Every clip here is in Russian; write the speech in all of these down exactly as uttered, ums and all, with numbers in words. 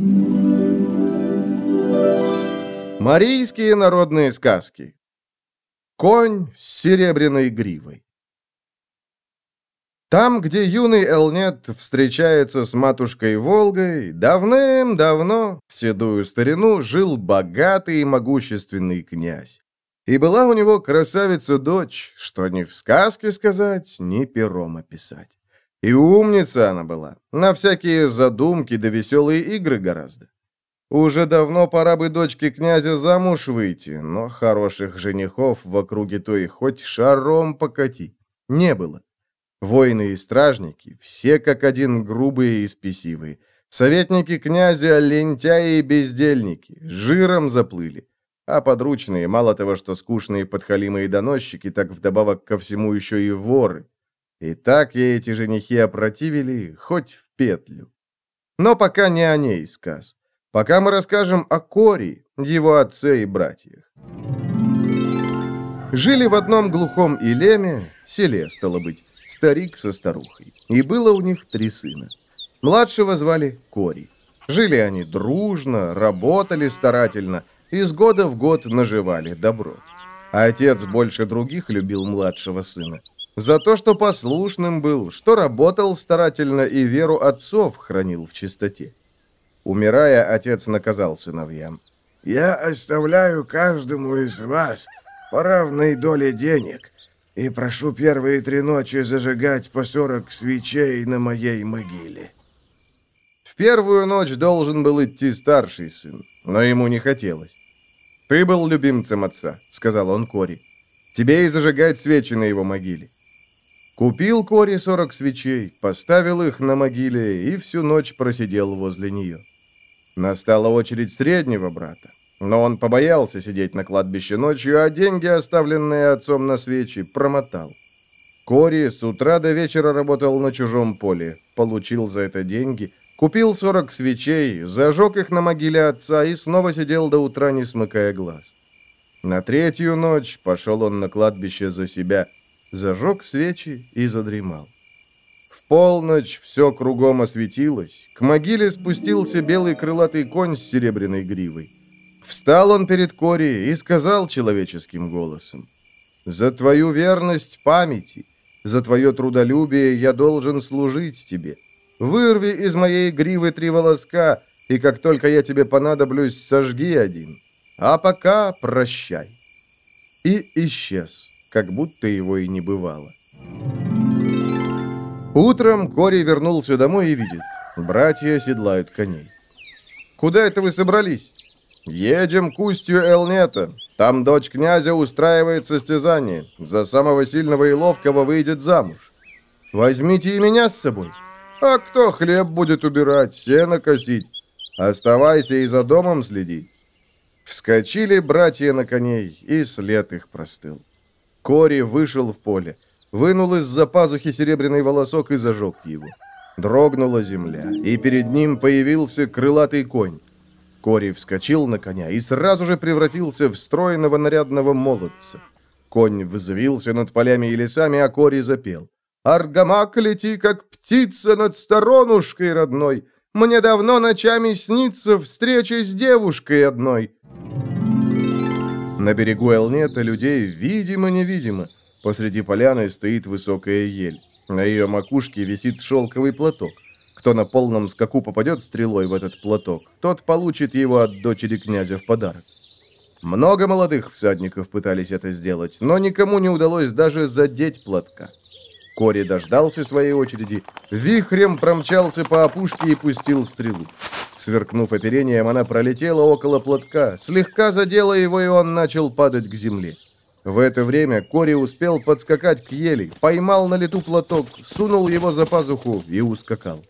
Марийские народные сказки. Конь с серебряной гривой. Там, где юный Элнет встречается с матушкой Волгой, давным-давно, в седую старину, жил богатый и могущественный князь. И была у него красавица-дочь, что ни в сказке сказать, ни пером описать. И умница она была, на всякие задумки да веселые игры гораздо. Уже давно пора бы дочке князя замуж выйти, но хороших женихов в округе той хоть шаром покати не было. Воины и стражники, все как один грубые и спесивые. Советники князя, лентяи и бездельники, жиром заплыли. А подручные, мало того, что скучные подхалимы и доносчики, так вдобавок ко всему еще и воры. И так ей эти женихи опротивили, хоть в петлю. Но пока не о ней сказ. Пока мы расскажем о Коре, его отце и братьях. Жили в одном глухом Илеме, селе, стало быть, старик со старухой. И было у них три сына. Младшего звали Кори. Жили они дружно, работали старательно, и с года в год наживали добро. А отец больше других любил младшего сына. За то, что послушным был, что работал старательно и веру отцов хранил в чистоте. Умирая, отец наказал сыновьям. «Я оставляю каждому из вас по равной доле денег и прошу первые три ночи зажигать по сорок свечей на моей могиле». В первую ночь должен был идти старший сын, но ему не хотелось. «Ты был любимцем отца», — сказал он Кори. «Тебе и зажигать свечи на его могиле». Купил Кори сорок свечей, поставил их на могиле и всю ночь просидел возле нее. Настала очередь среднего брата, но он побоялся сидеть на кладбище ночью, а деньги, оставленные отцом на свечи, промотал. Кори с утра до вечера работал на чужом поле, получил за это деньги, купил сорок свечей, зажег их на могиле отца и снова сидел до утра, не смыкая глаз. На третью ночь пошел он на кладбище за себя, зажег свечи и задремал. В полночь все кругом осветилось, к могиле спустился белый крылатый конь с серебряной гривой. Встал он перед Кори и сказал человеческим голосом: «За твою верность памяти, за твое трудолюбие я должен служить тебе. Вырви из моей гривы три волоска, и как только я тебе понадоблюсь, сожги один. А пока прощай». И исчез, как будто его и не бывало. Утром Кори вернулся домой и видит: братья седлают коней. «Куда это вы собрались?» «Едем к устью Элнета. Там дочь князя устраивает состязание. За самого сильного и ловкого выйдет замуж. Возьмите и меня с собой. А кто хлеб будет убирать, сено косить? Оставайся и за домом следи». Вскочили братья на коней, и след их простыл. Кори вышел в поле, вынул из-за пазухи серебряный волосок и зажег его. Дрогнула земля, и перед ним появился крылатый конь. Кори вскочил на коня и сразу же превратился в стройного нарядного молодца. Конь взвился над полями и лесами, а Кори запел: «Аргамак, лети, как птица над сторонушкой родной. Мне давно ночами снится встреча с девушкой одной». На берегу Элнета людей видимо-невидимо. Посреди поляны стоит высокая ель. На ее макушке висит шелковый платок. Кто на полном скаку попадет стрелой в этот платок, тот получит его от дочери князя в подарок. Много молодых всадников пытались это сделать, но никому не удалось даже задеть платка. Кори дождался своей очереди, вихрем промчался по опушке и пустил стрелу. Сверкнув оперением, она пролетела около платка, слегка задела его, и он начал падать к земле. В это время Кори успел подскакать к ели, поймал на лету платок, сунул его за пазуху и ускакал.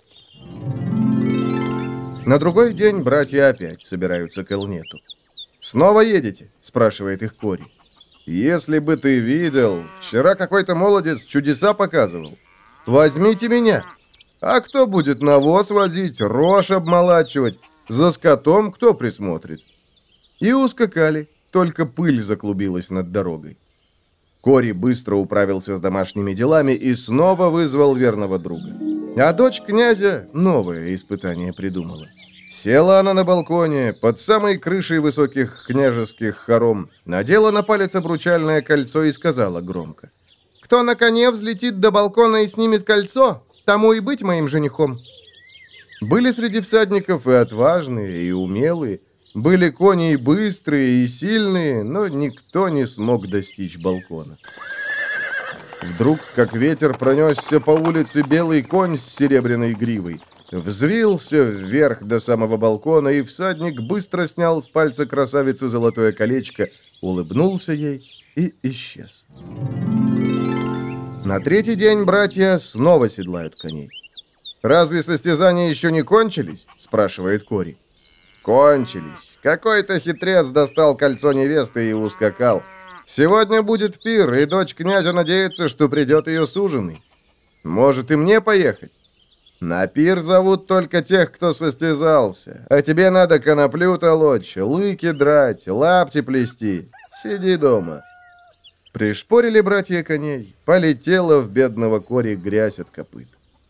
На другой день братья опять собираются к Элнету. «Снова едете?» – спрашивает их Кори. «Если бы ты видел, вчера какой-то молодец чудеса показывал. Возьмите меня. А кто будет навоз возить, рожь обмолачивать? За скотом кто присмотрит?» И ускакали, только пыль заклубилась над дорогой. Кори быстро управился с домашними делами и снова вызвал верного друга. А дочь князя новое испытание придумала. Села она на балконе, под самой крышей высоких княжеских хором, надела на палец обручальное кольцо и сказала громко: «Кто на коне взлетит до балкона и снимет кольцо, тому и быть моим женихом». Были среди всадников и отважные, и умелые, были кони и быстрые, и сильные, но никто не смог достичь балкона. Вдруг, как ветер, пронесся по улице белый конь с серебряной гривой. Взвился вверх до самого балкона, и всадник быстро снял с пальца красавицы золотое колечко, улыбнулся ей и исчез. На третий день братья снова седлают коней. «Разве состязания еще не кончились?» – спрашивает Кори. «Кончились. Какой-то хитрец достал кольцо невесты и ускакал. Сегодня будет пир, и дочь князя надеется, что придет ее суженый. Может, и мне поехать? На пир зовут только тех, кто состязался, а тебе надо коноплю толочь, лыки драть, лапти плести. Сиди дома». Пришпорили братья коней, полетела в бедного Кори грязь от копыт.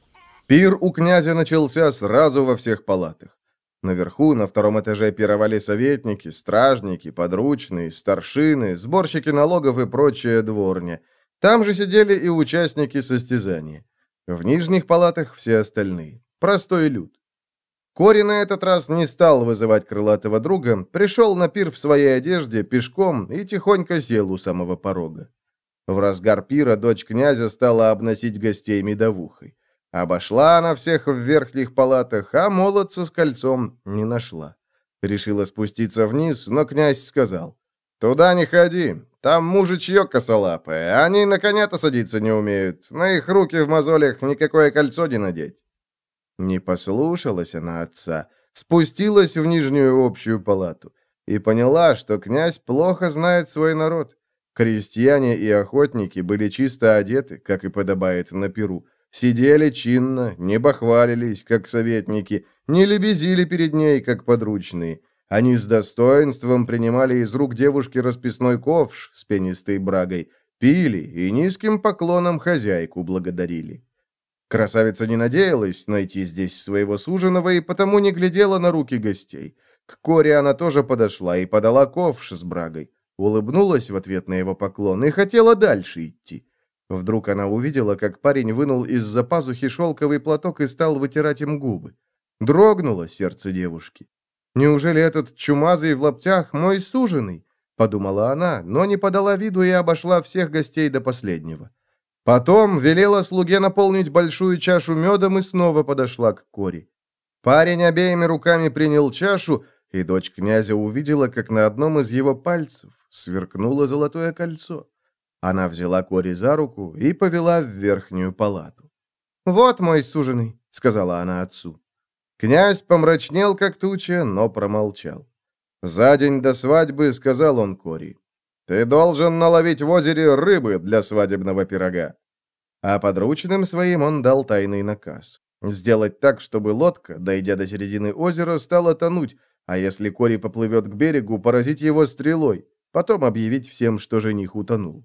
Пир у князя начался сразу во всех палатах. Наверху, на втором этаже, пировали советники, стражники, подручные, старшины, сборщики налогов и прочая дворня. Там же сидели и участники состязания. В нижних палатах все остальные. Простой люд. Кори на этот раз не стал вызывать крылатого друга, пришел на пир в своей одежде, пешком, и тихонько сел у самого порога. В разгар пира дочь князя стала обносить гостей медовухой. Обошла она всех в верхних палатах, а молодца с кольцом не нашла. Решила спуститься вниз, но князь сказал: «Туда не ходи, там мужичье косолапое, они на коня-то садиться не умеют, на их руки в мозолях никакое кольцо не надеть». Не послушалась она отца, спустилась в нижнюю общую палату и поняла, что князь плохо знает свой народ. Крестьяне и охотники были чисто одеты, как и подобает на пиру, сидели чинно, не бахвалились, как советники, не лебезили перед ней, как подручные. Они с достоинством принимали из рук девушки расписной ковш с пенистой брагой, пили и низким поклоном хозяйку благодарили. Красавица не надеялась найти здесь своего суженого и потому не глядела на руки гостей. К Коре она тоже подошла и подала ковш с брагой, улыбнулась в ответ на его поклон и хотела дальше идти. Вдруг она увидела, как парень вынул из-за пазухи шелковый платок и стал вытирать им губы. Дрогнуло сердце девушки. «Неужели этот чумазый в лаптях мой суженый?» — подумала она, но не подала виду и обошла всех гостей до последнего. Потом велела слуге наполнить большую чашу медом и снова подошла к Кори. Парень обеими руками принял чашу, и дочь князя увидела, как на одном из его пальцев сверкнуло золотое кольцо. Она взяла Кори за руку и повела в верхнюю палату. «Вот мой суженый», — сказала она отцу. Князь помрачнел, как туча, но промолчал. За день до свадьбы сказал он Кори: «Ты должен наловить в озере рыбы для свадебного пирога». А подручным своим он дал тайный наказ: сделать так, чтобы лодка, дойдя до середины озера, стала тонуть, а если Кори поплывет к берегу, поразить его стрелой, потом объявить всем, что жених утонул.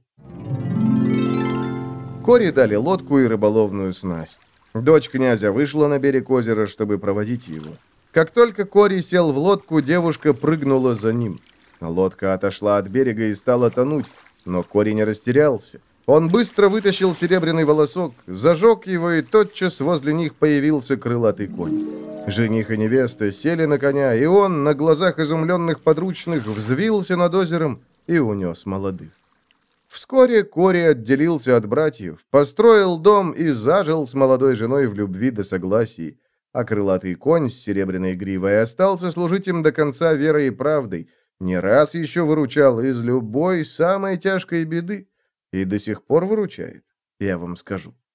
Кори дали лодку и рыболовную снасть. Дочь князя вышла на берег озера, чтобы проводить его. Как только Кори сел в лодку, девушка прыгнула за ним. Лодка отошла от берега и стала тонуть, но Кори не растерялся. Он быстро вытащил серебряный волосок, зажег его, и тотчас возле них появился крылатый конь. Жених и невеста сели на коня, и он, на глазах изумленных подручных, взвился над озером и унес молодых. Вскоре Кори отделился от братьев, построил дом и зажил с молодой женой в любви да согласии, а крылатый конь с серебряной гривой остался служить им до конца верой и правдой, не раз еще выручал из любой самой тяжкой беды и до сих пор выручает, я вам скажу.